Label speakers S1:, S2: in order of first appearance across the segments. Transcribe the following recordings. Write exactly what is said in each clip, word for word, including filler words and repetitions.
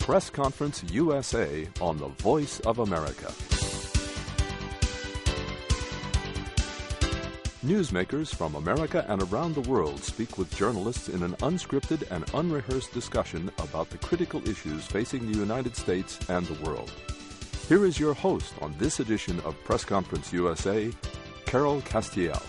S1: Press Conference U S A on the Voice of America. Newsmakers from America and around the world speak with journalists in an unscripted and unrehearsed discussion about the critical issues facing the United States and the world. Here is your host on this edition of Press Conference U S A, Carol Castiel.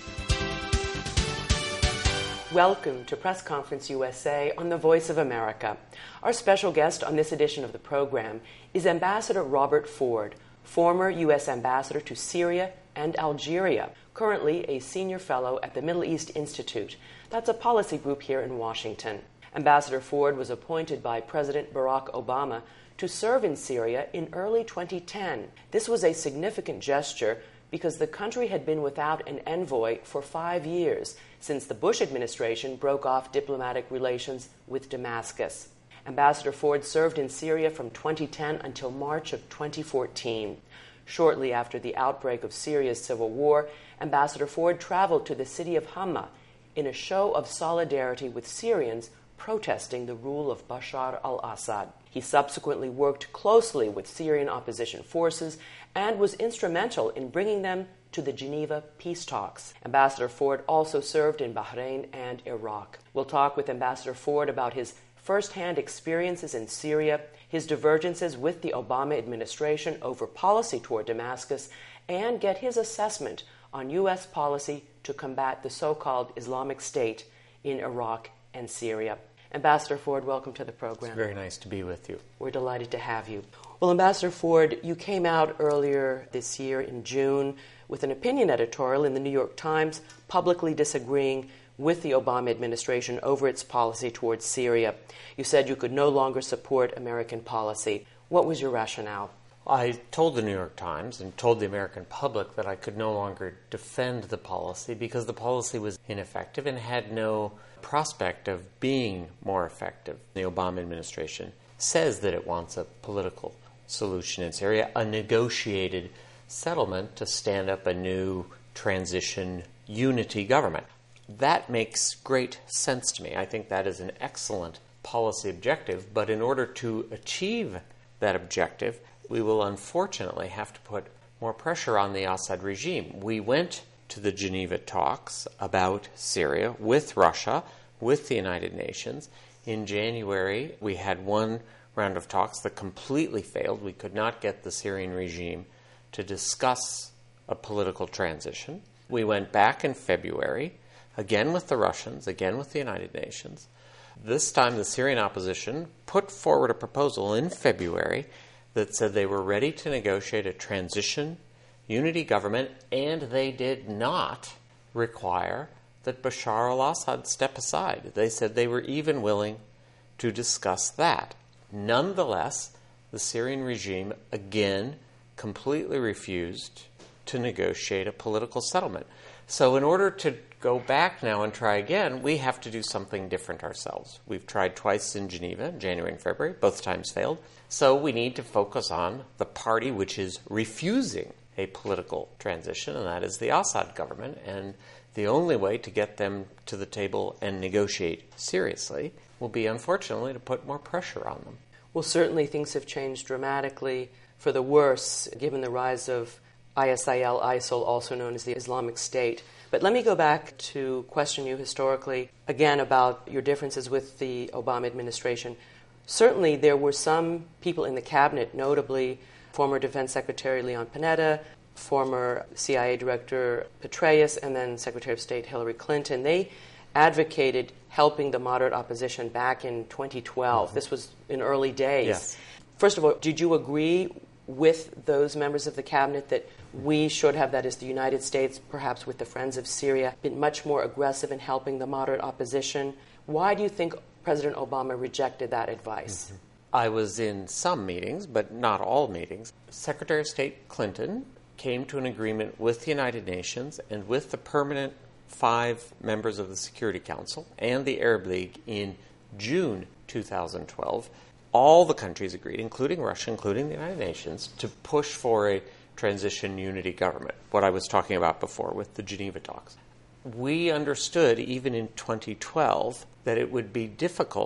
S2: Welcome to Press Conference U S A on the Voice of America. Our special guest on this edition of the program is Ambassador Robert Ford, former U S Ambassador to Syria and Algeria, currently a senior fellow at the Middle East Institute. That's a policy group here in Washington. Ambassador Ford was appointed by President Barack Obama to serve in Syria in early twenty ten. This was a significant gesture because the country had been without an envoy for five years since the Bush administration broke off diplomatic relations with Damascus. Ambassador Ford served in Syria from twenty ten until March of twenty fourteen. Shortly after the outbreak of Syria's civil war, Ambassador Ford traveled to the city of Hama in a show of solidarity with Syrians protesting the rule of Bashar al-Assad. He subsequently worked closely with Syrian opposition forces and was instrumental in bringing them to the Geneva peace talks. Ambassador Ford also served in Bahrain and Iraq. We'll talk with Ambassador Ford about his first-hand experiences in Syria, his divergences with the Obama administration over policy toward Damascus, and get his assessment on U S policy to combat the so-called Islamic State in Iraq and Syria. Ambassador Ford, welcome to the program.
S3: It's very nice to be with you.
S2: We're delighted to have you. Well, Ambassador Ford, you came out earlier this year in June with an opinion editorial in the New York Times publicly disagreeing with the Obama administration over its policy towards Syria. You said you could no longer support American policy. What was your rationale?
S3: I told the New York Times and told the American public that I could no longer defend the policy because the policy was ineffective and had no prospect of being more effective. The Obama administration says that it wants a political solution in Syria, a negotiated settlement to stand up a new transition unity government. That makes great sense to me. I think that is an excellent policy objective, but in order to achieve that objective, we will unfortunately have to put more pressure on the Assad regime. We went to the Geneva talks about Syria with Russia, with the United Nations. In January, we had one round of talks that completely failed. We could not get the Syrian regime to discuss a political transition. We went back in February, again with the Russians, again with the United Nations. This time the Syrian opposition put forward a proposal in February that said they were ready to negotiate a transition unity government, and they did not require that Bashar al-Assad step aside. They said they were even willing to discuss that. Nonetheless, the Syrian regime again completely refused to negotiate a political settlement. So in order to go back now and try again, we have to do something different ourselves. We've tried twice in Geneva, January and February. Both times failed. So we need to focus on the party which is refusing a political transition, and that is the Assad government. And the only way to get them to the table and negotiate seriously will be, unfortunately, to put more pressure on them.
S2: Well, certainly things have changed dramatically for the worse, given the rise of I S I L, ISIL, also known as the Islamic State. But let me go back to question you historically, again, about your differences with the Obama administration. Certainly there were some people in the cabinet, notably former Defense Secretary Leon Panetta, former C I A Director Petraeus, and then Secretary of State Hillary Clinton. They advocated helping the moderate opposition back in twenty twelve. Mm-hmm. This was in early days.
S3: Yes.
S2: First of all, did you agree with those members of the cabinet that we should have, that is the United States, perhaps with the Friends of Syria, been much more aggressive in helping the moderate opposition? Why do you think President Obama rejected that advice?
S3: Mm-hmm. I was in some meetings, but not all meetings. Secretary of State Clinton came to an agreement with the United Nations and with the permanent five members of the Security Council and the Arab League in June two thousand twelve. All the countries agreed, including Russia, including the United Nations, to push for a transition unity government, what I was talking about before with the Geneva talks. We understood, even in twenty twelve, that it would be difficult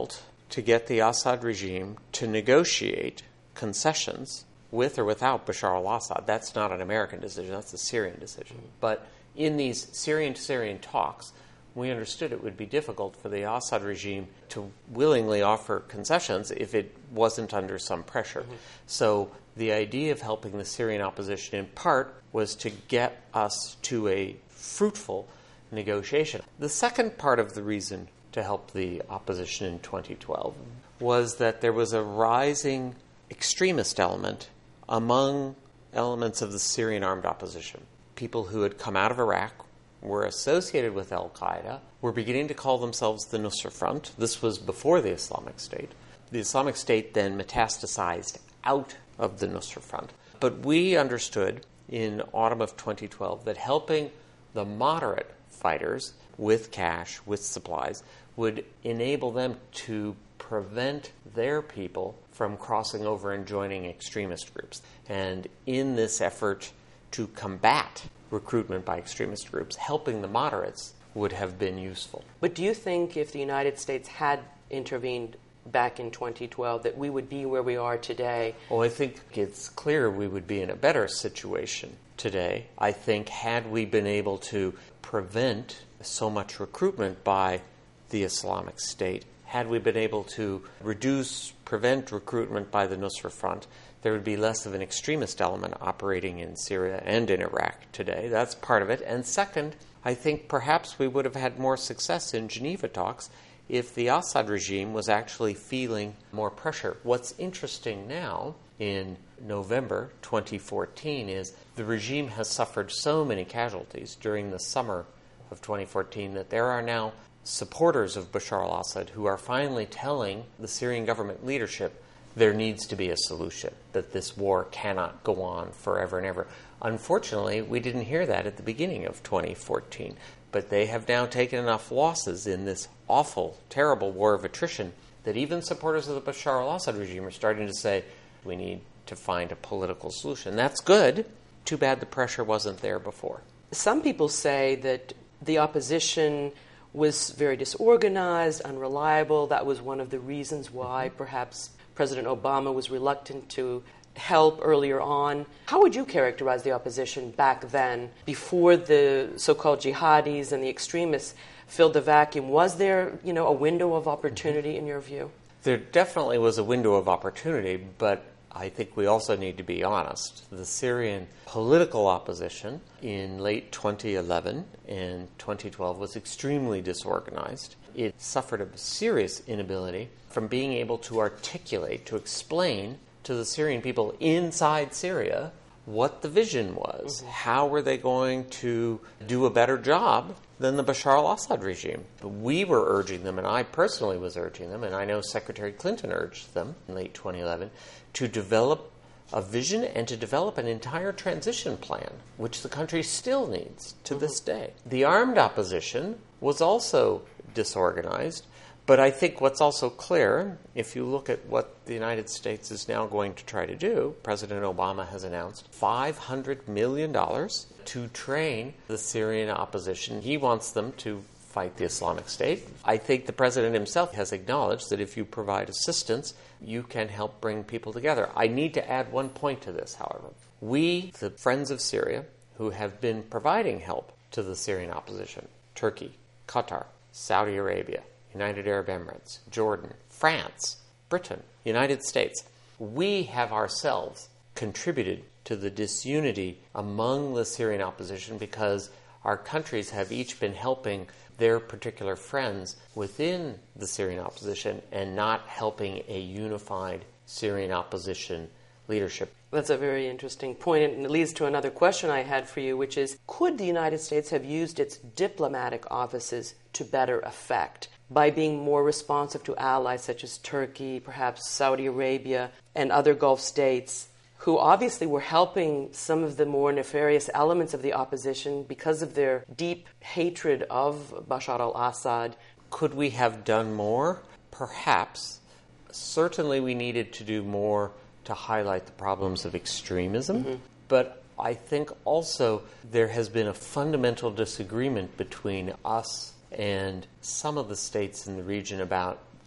S3: to get the Assad regime to negotiate concessions with or without Bashar al-Assad. That's not an American decision, that's a Syrian decision. But in these Syrian-to-Syrian talks, we understood it would be difficult for the Assad regime to willingly offer concessions if it wasn't under some pressure. Mm-hmm. So the idea of helping the Syrian opposition in part was to get us to a fruitful negotiation. The second part of the reason to help the opposition in twenty twelve was that there was a rising extremist element among elements of the Syrian armed opposition. People who had come out of Iraq, were associated with al-Qaeda, were beginning to call themselves the Nusra Front. This was before the Islamic State. The Islamic State then metastasized out of the Nusra Front. But we understood in autumn of twenty twelve that helping the moderate fighters with cash, with supplies, would enable them to prevent their people from crossing over and joining extremist groups. And in this effort to combat recruitment by extremist groups, helping the moderates would have been useful.
S2: But do you think if the United States had intervened back in twenty twelve that we would be where we are today?
S3: Well, I think it's clear we would be in a better situation today. I think had we been able to prevent so much recruitment by the Islamic State, had we been able to reduce, prevent recruitment by the Nusra Front, there would be less of an extremist element operating in Syria and in Iraq today. That's part of it. And second, I think perhaps we would have had more success in Geneva talks if the Assad regime was actually feeling more pressure. What's interesting now in November twenty fourteen is the regime has suffered so many casualties during the summer of twenty fourteen that there are now supporters of Bashar al-Assad who are finally telling the Syrian government leadership there needs to be a solution, that this war cannot go on forever and ever. Unfortunately, we didn't hear that at the beginning of twenty fourteen, but they have now taken enough losses in this awful, terrible war of attrition that even supporters of the Bashar al-Assad regime are starting to say, we need to find a political solution. That's good. Too bad the pressure wasn't there before.
S2: Some people say that the opposition was very disorganized, unreliable. That was one of the reasons why perhaps President Obama was reluctant to help earlier on. How would you characterize the opposition back then, before the so-called jihadis and the extremists filled the vacuum? Was there, you know, a window of opportunity in your view?
S3: There definitely was a window of opportunity, but I think we also need to be honest. The Syrian political opposition in late twenty eleven and twenty twelve was extremely disorganized. It suffered a serious inability from being able to articulate, to explain to the Syrian people inside Syria what the vision was. Mm-hmm. How were they going to do a better job than the Bashar al-Assad regime? We were urging them, and I personally was urging them, and I know Secretary Clinton urged them in late twenty eleven, to develop a vision and to develop an entire transition plan, which the country still needs to mm-hmm. this day. The armed opposition was also disorganized, but I think what's also clear, if you look at what the United States is now going to try to do, President Obama has announced five hundred million dollars to train the Syrian opposition. He wants them to fight the Islamic State. I think the president himself has acknowledged that if you provide assistance, you can help bring people together. I need to add one point to this, however. We, the Friends of Syria, who have been providing help to the Syrian opposition, Turkey, Qatar, Saudi Arabia, United Arab Emirates, Jordan, France, Britain, United States, we have ourselves contributed to the disunity among the Syrian opposition because our countries have each been helping their particular friends within the Syrian opposition and not helping a unified Syrian opposition leadership.
S2: That's a very interesting point, and it leads to another question I had for you, which is, could the United States have used its diplomatic offices to better effect by being more responsive to allies such as Turkey, perhaps Saudi Arabia, and other Gulf states, who obviously were helping some of the more nefarious elements of the opposition because of their deep hatred of Bashar al-Assad?
S3: Could we have done more? Perhaps. Certainly we needed to do more to highlight the problems of extremism, mm-hmm. but I think also there has been a fundamental disagreement between us and some of the states in the region about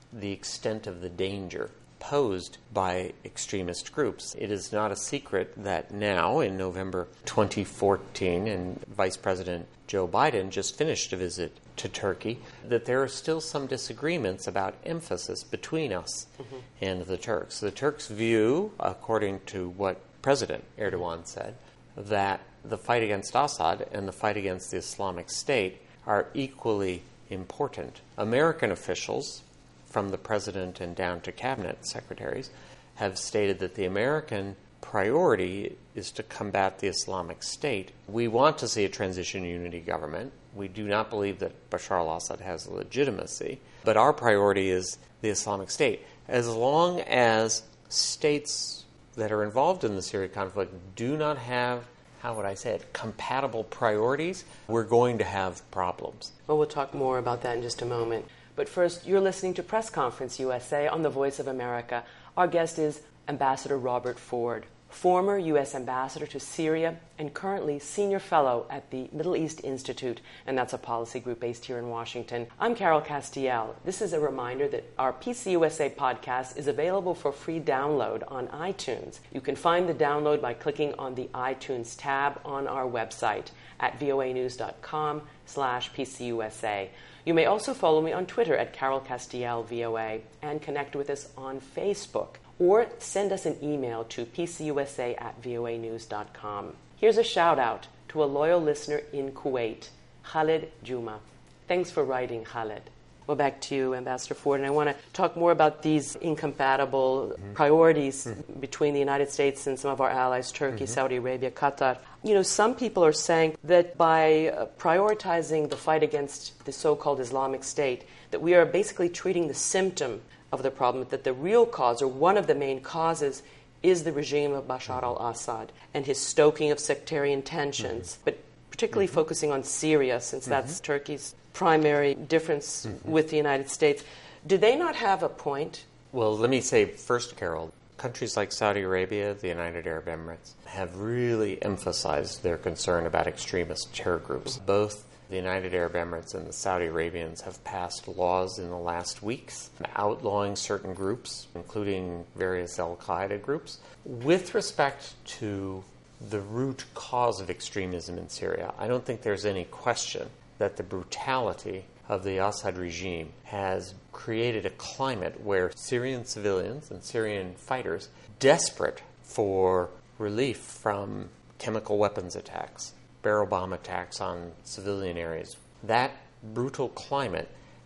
S3: the extent of the danger posed by extremist groups. It is not a secret that now, in November twenty fourteen, and Vice President Joe Biden just finished a visit to Turkey, that there are still some disagreements about emphasis between us mm-hmm. and the Turks. The Turks view, according to what President Erdogan said, that the fight against Assad and the fight against the Islamic State are equally important. American officials, from the president and down to cabinet secretaries, have stated that the American priority is to combat the Islamic State. We want to see a transition unity government. We do not believe that Bashar al-Assad has legitimacy, but our priority is the Islamic State. As long as states that are involved in the Syria conflict do not have, how would I say it, compatible priorities, we're going to have problems.
S2: Well, we'll talk more about that in just a moment. But first, you're listening to Press Conference U S A on the Voice of America. Our guest is Ambassador Robert Ford, former U S Ambassador to Syria and currently Senior Fellow at the Middle East Institute, and that's a policy group based here in Washington. I'm Carol Castiel. This is a reminder that our P C U S A podcast is available for free download on iTunes. You can find the download by clicking on the iTunes tab on our website at voanews.com slash PCUSA. You may also follow me on Twitter at Carol Castiel V O A and connect with us on Facebook, or send us an email to pcusa at voanews dot com. Here's a shout out to a loyal listener in Kuwait, Khalid Juma. Thanks for writing, Khalid. Well, back to you, Ambassador Ford, and I want to talk more about these incompatible mm-hmm. priorities mm-hmm. between the United States and some of our allies, Turkey, mm-hmm. Saudi Arabia, Qatar. You know, some people are saying that by uh, prioritizing the fight against the so-called Islamic State, that we are basically treating the symptom of the problem, that the real cause, or one of the main causes, is the regime of Bashar al-Assad and his stoking of sectarian tensions, mm-hmm. but particularly mm-hmm. focusing on Syria, since mm-hmm. that's Turkey's primary difference mm-hmm. with the United States. Do they not have a point?
S3: Well, let me say first, Carol, countries like Saudi Arabia, the United Arab Emirates, have really emphasized their concern about extremist terror groups. Both the United Arab Emirates and the Saudi Arabians have passed laws in the last weeks outlawing certain groups, including various al-Qaeda groups, with respect to the root cause of extremism in Syria. I don't think there's any question that the brutality of the Assad regime has created a climate where Syrian civilians and Syrian fighters, desperate for relief from chemical weapons attacks, barrel bomb attacks on civilian areas, that brutal climate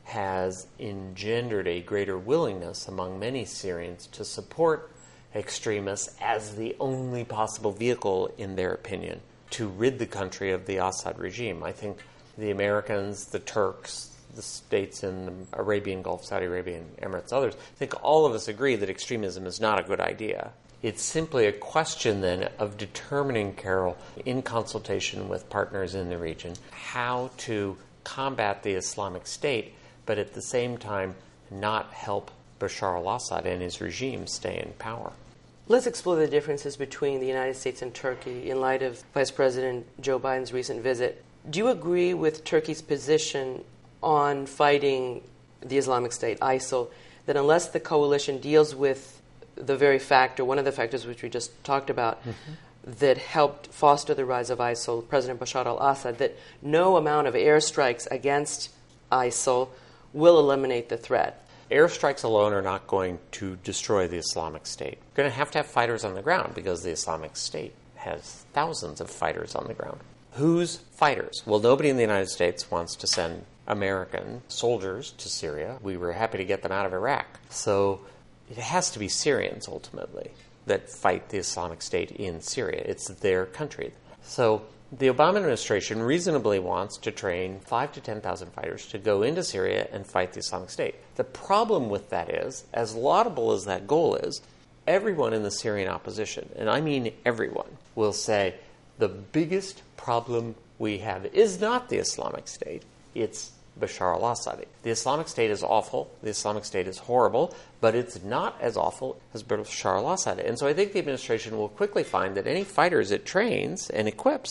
S3: has engendered a greater willingness among many Syrians to support extremists as the only possible vehicle, in their opinion, to rid the country of the Assad regime. I think the Americans, the Turks, the states in the Arabian Gulf, Saudi Arabia, and Emirates, others, I think all of us agree that extremism is not a good idea. It's simply a question, then, of determining, Carol, in consultation with partners in the region, how to combat the Islamic State, but at the same time not help Bashar al-Assad and his regime stay in power.
S2: Let's explore the differences between the United States and Turkey in light of Vice President Joe Biden's recent visit. Do you agree with Turkey's position on fighting the Islamic State, ISIL, that unless the coalition deals with the very factor, one of the factors which we just talked about, mm-hmm. that helped foster the rise of ISIL, President Bashar al-Assad, that no amount of airstrikes against ISIL will eliminate the threat?
S3: Airstrikes alone are not going to destroy the Islamic State. You're going to have to have fighters on the ground because the Islamic State has thousands of fighters on the ground. Whose fighters? Well, nobody in the United States wants to send American soldiers to Syria. We were happy to get them out of Iraq. So it has to be Syrians, ultimately, that fight the Islamic State in Syria. It's their country. So the Obama administration reasonably wants to train five to ten thousand fighters to go into Syria and fight the Islamic State. The problem with that is, as laudable as that goal is, everyone in the Syrian opposition, and I mean everyone, will say the biggest problem we have is not the Islamic State, it's Bashar al-Assad. The Islamic State is awful, the Islamic State is horrible, but it's not as awful as Bashar al-Assad. And so I think the administration will quickly find that any fighters it trains and equips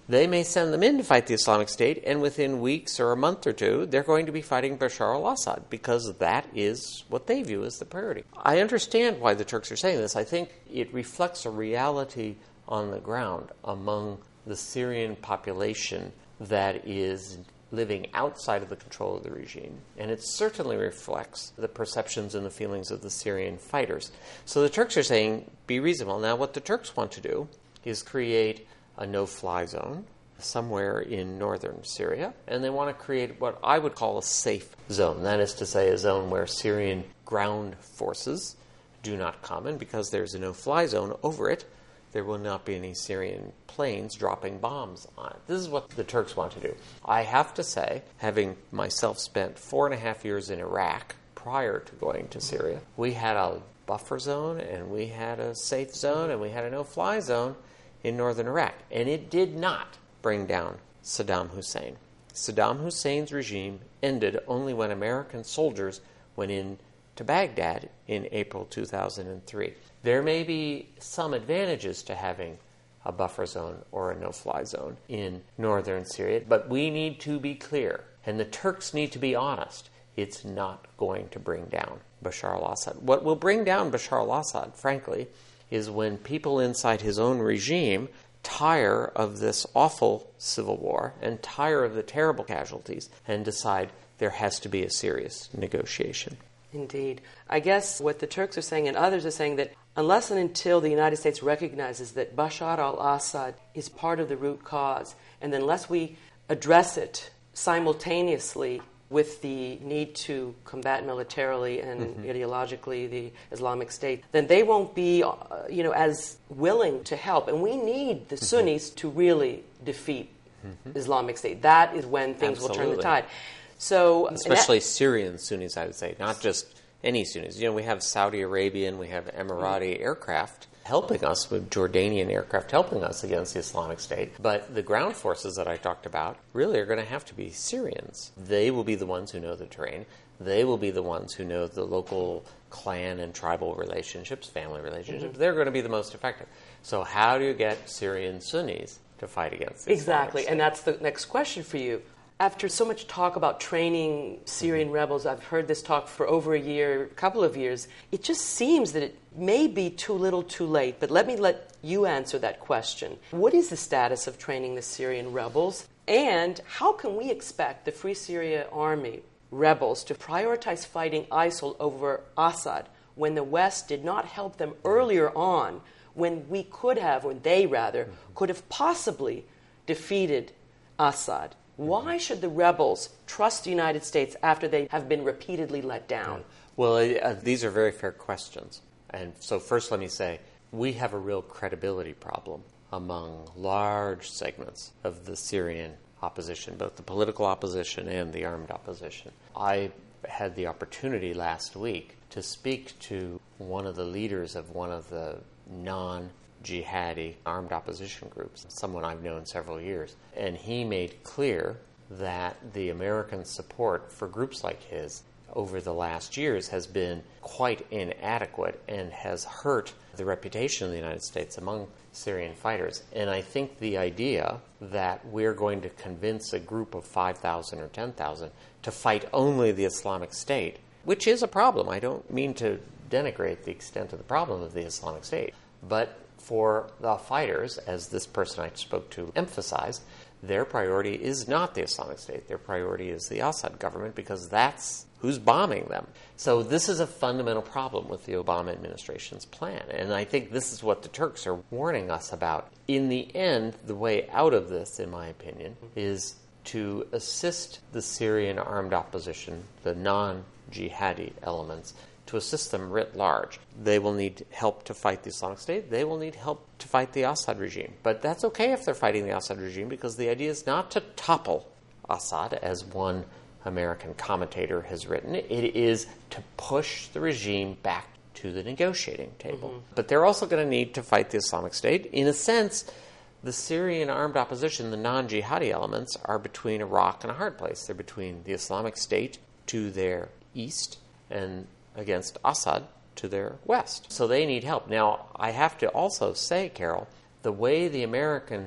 S3: They may send them in to fight the Islamic State, and within weeks or a month or two, they're going to be fighting Bashar al-Assad, because that is what they view as the priority. I understand why the Turks are saying this. I think it reflects a reality on the ground among the Syrian population that is living outside of the control of the regime. And it certainly reflects the perceptions and the feelings of the Syrian fighters. So the Turks are saying, be reasonable. Now, what the Turks want to do is create a no-fly zone somewhere in northern Syria, and they want to create what I would call a safe zone. That is to say, a zone where Syrian ground forces do not come, and because there's a no-fly zone over it, there will not be any Syrian planes dropping bombs on it. This is what the Turks want to do. I have to say, having myself spent four and a half years in Iraq prior to going to Syria, we had a buffer zone, and we had a safe zone, and we had a no-fly zone in northern Iraq. And it did not bring down Saddam Hussein. Saddam Hussein's regime ended only when American soldiers went in to Baghdad in April two thousand three. There may be some advantages to having a buffer zone or a no-fly zone in northern Syria, but we need to be clear, and the Turks need to be honest. It's not going to bring down Bashar al-Assad. What will bring down Bashar al-Assad, frankly, is when people inside his own regime tire of this awful civil war and tire of the terrible casualties and decide there has to be a serious negotiation.
S2: Indeed. I guess what the Turks are saying and others are saying that unless and until the United States recognizes that Bashar al-Assad is part of the root cause, and unless we address it simultaneously with the need to combat militarily and mm-hmm. ideologically the Islamic State, then they won't be, uh, you know, as willing to help. And we need the Sunnis mm-hmm. to really defeat mm-hmm. Islamic State. That is when things
S3: Absolutely.
S2: will turn the tide. So,
S3: especially
S2: that,
S3: Syrian Sunnis, I would say, not just any Sunnis. You know, we have Saudi Arabian, we have Emirati mm-hmm. aircraft helping us, with Jordanian aircraft helping us against the Islamic State. But the ground forces that I talked about really are going to have to be Syrians. They will be the ones who know the terrain. They will be the ones who know the local clan and tribal relationships, family relationships. Mm-hmm. They're going to be the most effective. So how do you get Syrian Sunnis to fight against the
S2: Exactly,
S3: Islamic State?
S2: And that's the next question for you. After so much talk about training Syrian mm-hmm. rebels, I've heard this talk for over a year, a couple of years, it just seems that it may be too little too late. But let me let you answer that question. What is the status of training the Syrian rebels? And how can we expect the Free Syria Army rebels to prioritize fighting ISIL over Assad when the West did not help them earlier on, when we could have, or they rather, mm-hmm. could have possibly defeated Assad? Why should the rebels trust the United States after they have been repeatedly let down?
S3: Well, uh, these are very fair questions. And so first let me say, we have a real credibility problem among large segments of the Syrian opposition, both the political opposition and the armed opposition. I had the opportunity last week to speak to one of the leaders of one of the non jihadi armed opposition groups, someone I've known several years. And he made clear that the American support for groups like his over the last years has been quite inadequate and has hurt the reputation of the United States among Syrian fighters. And I think the idea that we're going to convince a group of five thousand or ten thousand to fight only the Islamic State, which is a problem. I don't mean to denigrate the extent of the problem of the Islamic State, but for the fighters, as this person I spoke to emphasized, their priority is not the Islamic State. Their priority is the Assad government, because that's who's bombing them. So this is a fundamental problem with the Obama administration's plan. And I think this is what the Turks are warning us about. In the end, the way out of this, in my opinion, is to assist the Syrian armed opposition, the non-jihadi elements, to assist them writ large. They will need help to fight the Islamic State. They will need help to fight the Assad regime. But that's okay if they're fighting the Assad regime, because the idea is not to topple Assad, as one American commentator has written. It is to push the regime back to the negotiating table. Mm-hmm. But they're also going to need to fight the Islamic State. In a sense, the Syrian armed opposition, the non-jihadi elements, are between a rock and a hard place. They're between the Islamic State to their east and against Assad to their west. So they need help. Now, I have to also say, Carol, the way the American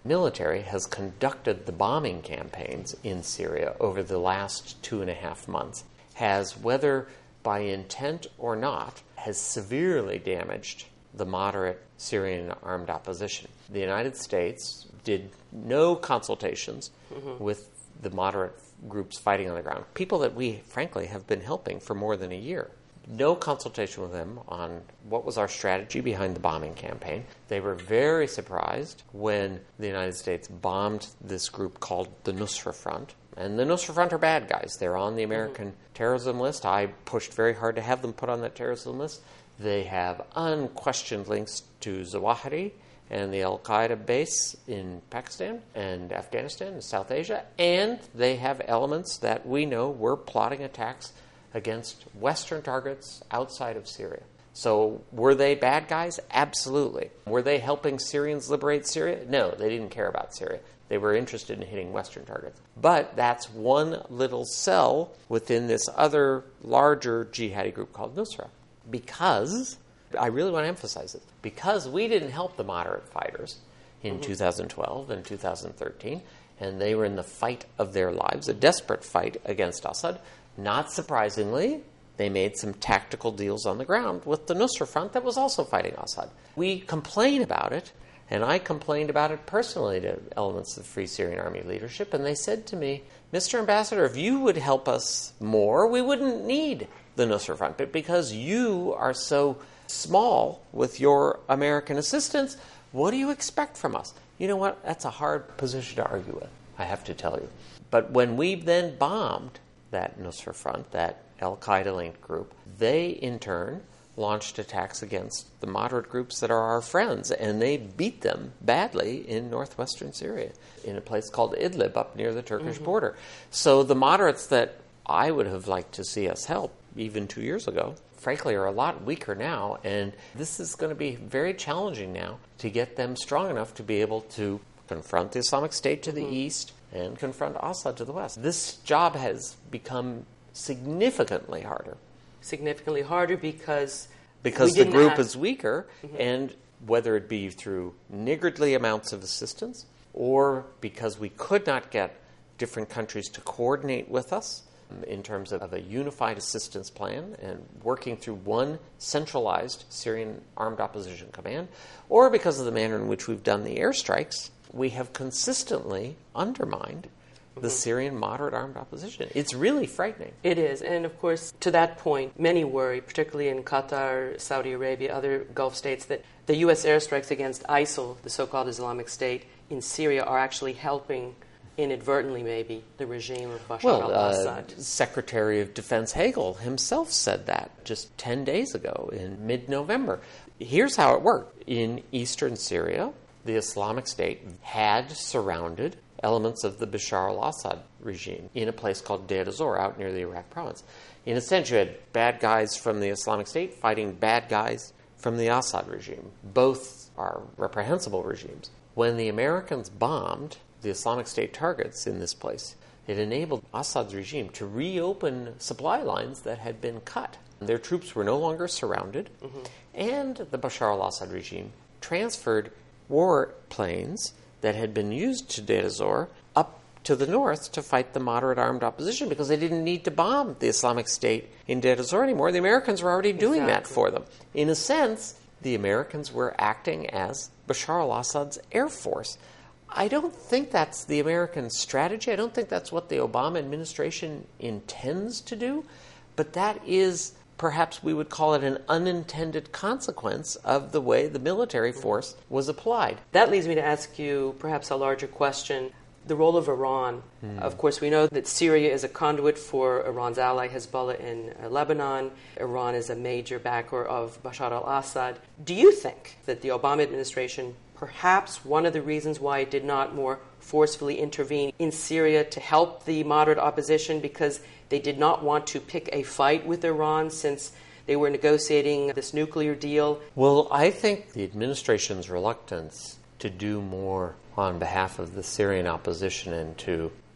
S3: military has conducted the bombing campaigns in Syria over the last two and a half months has, whether by intent or not, has severely damaged the moderate Syrian armed opposition. The United States did no consultations mm-hmm. with the moderate groups fighting on the ground, people that we, frankly, have been helping for more than a year. No consultation with them on what was our strategy behind the bombing campaign. They were very surprised when the United States bombed this group called the Nusra Front. And the Nusra Front are bad guys. They're on the American mm-hmm. terrorism list. I pushed very hard to have them put on that terrorism list. They have unquestioned links to Zawahiri and the Al-Qaeda base in Pakistan and Afghanistan and South Asia. And they have elements that we know were plotting attacks against Western targets outside of Syria. So were they bad guys? Absolutely. Were they helping Syrians liberate Syria? No, they didn't care about Syria. They were interested in hitting Western targets. But that's one little cell within this other larger jihadi group called Nusra. Because, I really want to emphasize it, because we didn't help the moderate fighters in mm-hmm. two thousand twelve and two thousand thirteen, and they were in the fight of their lives, a desperate fight against Assad. Not surprisingly, they made some tactical deals on the ground with the Nusra Front that was also fighting Assad. We complain about it, and I complained about it personally to elements of the Free Syrian Army leadership, and they said to me, Mister Ambassador, if you would help us more, we wouldn't need the Nusra Front. But because you are so small with your American assistance, what do you expect from us? You know what? That's a hard position to argue with, I have to tell you. But when we then bombed that Nusra Front, that Al-Qaeda-linked group, they in turn launched attacks against the moderate groups that are our friends, and they beat them badly in northwestern Syria, in a place called Idlib up near the Turkish mm-hmm. border. So the moderates that I would have liked to see us help even two years ago, frankly, are a lot weaker now, and this is going to be very challenging now to get them strong enough to be able to confront the Islamic State to the mm-hmm. east and confront Assad to the west. This job has become significantly harder.
S2: Significantly harder because
S3: because the group have... is weaker, mm-hmm. and whether it be through niggardly amounts of assistance or because we could not get different countries to coordinate with us in terms of a unified assistance plan and working through one centralized Syrian armed opposition command, or because of the manner in which we've done the airstrikes, we have consistently undermined the mm-hmm. Syrian moderate armed opposition. It's really frightening.
S2: It is. And of course, to that point, many worry, particularly in Qatar, Saudi Arabia, other Gulf states, that the U S airstrikes against ISIL, the so-called Islamic State, in Syria are actually helping, inadvertently maybe, the regime of Bashar
S3: well,
S2: al-Assad.
S3: Uh, Secretary of Defense Hagel himself said that just ten days ago in mid-November. Here's how it worked. In eastern Syria, the Islamic State had surrounded elements of the Bashar al-Assad regime in a place called Deir ez-Zor out near the Iraq province. In a sense, you had bad guys from the Islamic State fighting bad guys from the Assad regime. Both are reprehensible regimes. When the Americans bombed the Islamic State targets in this place, it enabled Assad's regime to reopen supply lines that had been cut. Their troops were no longer surrounded, mm-hmm. and the Bashar al-Assad regime transferred war planes that had been used to Deir ez-Zor up to the north to fight the moderate armed opposition because they didn't need to bomb the Islamic State in Deir ez-Zor anymore. The Americans were already doing exactly. that for them. In a sense, the Americans were acting as Bashar al-Assad's air force. I don't think that's the American strategy. I don't think that's what the Obama administration intends to do, but that is, perhaps we would call it, an unintended consequence of the way the military force was applied.
S2: That leads me to ask you perhaps a larger question, the role of Iran. Mm. Of course, we know that Syria is a conduit for Iran's ally Hezbollah in uh, Lebanon. Iran is a major backer of Bashar al-Assad. Do you think that the Obama administration, perhaps one of the reasons why it did not more forcefully intervene in Syria to help the moderate opposition, because they did not want to pick a fight with Iran since they were negotiating this nuclear deal?
S3: Well, I think the administration's reluctance to do more on behalf of the Syrian opposition and to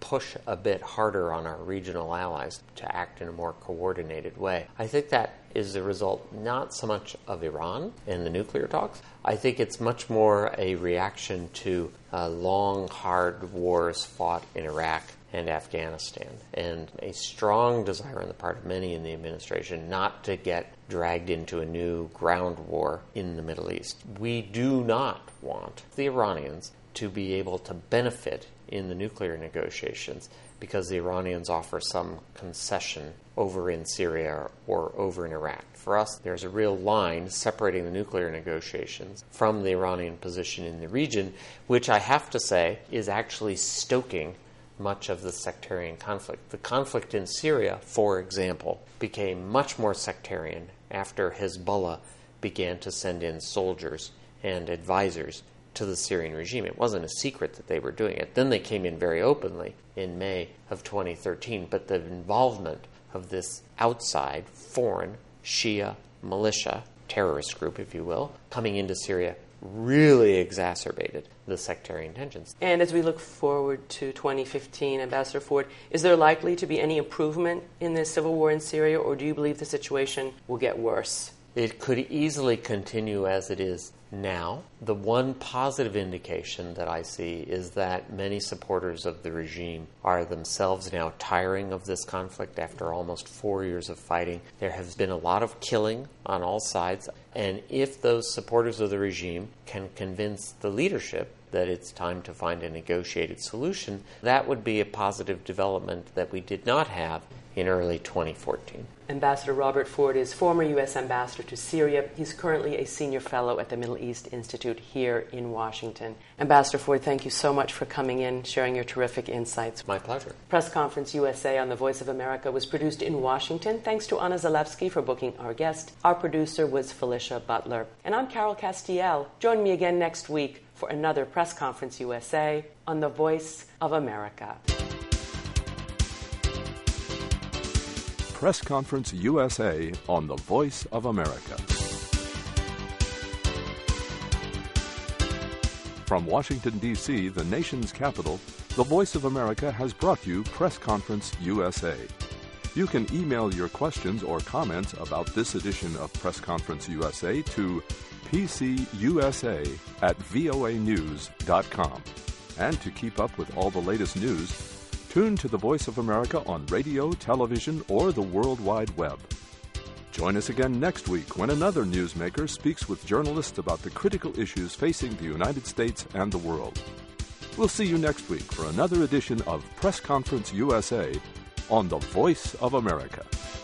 S3: push a bit harder on our regional allies to act in a more coordinated way. I think that is a result not so much of Iran and the nuclear talks. I think it's much more a reaction to uh, long, hard wars fought in Iraq and Afghanistan, and a strong desire on the part of many in the administration not to get dragged into a new ground war in the Middle East. We do not want the Iranians to be able to benefit in the nuclear negotiations because the Iranians offer some concession over in Syria or over in Iraq. For us, there's a real line separating the nuclear negotiations from the Iranian position in the region, which I have to say is actually stoking much of the sectarian conflict. The conflict in Syria, for example, became much more sectarian after Hezbollah began to send in soldiers and advisors to the Syrian regime. It wasn't a secret that they were doing it. Then they came in very openly in May of twenty thirteen, but the involvement of this outside, foreign, Shia militia, terrorist group, if you will, coming into Syria really exacerbated the sectarian tensions.
S2: And as we look forward to twenty fifteen, Ambassador Ford, is there likely to be any improvement in the civil war in Syria, or do you believe the situation will get worse?
S3: It could easily continue as it is now. The one positive indication that I see is that many supporters of the regime are themselves now tiring of this conflict after almost four years of fighting. There has been a lot of killing on all sides, and if those supporters of the regime can convince the leadership that it's time to find a negotiated solution, that would be a positive development that we did not have in early twenty fourteen.
S2: Ambassador Robert Ford is former U S ambassador to Syria. He's currently a senior fellow at the Middle East Institute here in Washington. Ambassador Ford, thank you so much for coming in, sharing your terrific insights.
S3: My pleasure.
S2: Press Conference U S A on the Voice of America was produced in Washington. Thanks to Anna Zalewski for booking our guest. Our producer was Felicia Butler. And I'm Carol Castiel. Join me again next week for another Press Conference U S A on the Voice of America.
S1: Press Conference U S A on the Voice of America. From Washington, D C, the nation's capital, the Voice of America has brought you Press Conference U S A. You can email your questions or comments about this edition of Press Conference U S A to p c u s a at voa news dot com. And to keep up with all the latest news, tune to the Voice of America on radio, television, or the World Wide Web. Join us again next week when another newsmaker speaks with journalists about the critical issues facing the United States and the world. We'll see you next week for another edition of Press Conference U S A on the Voice of America.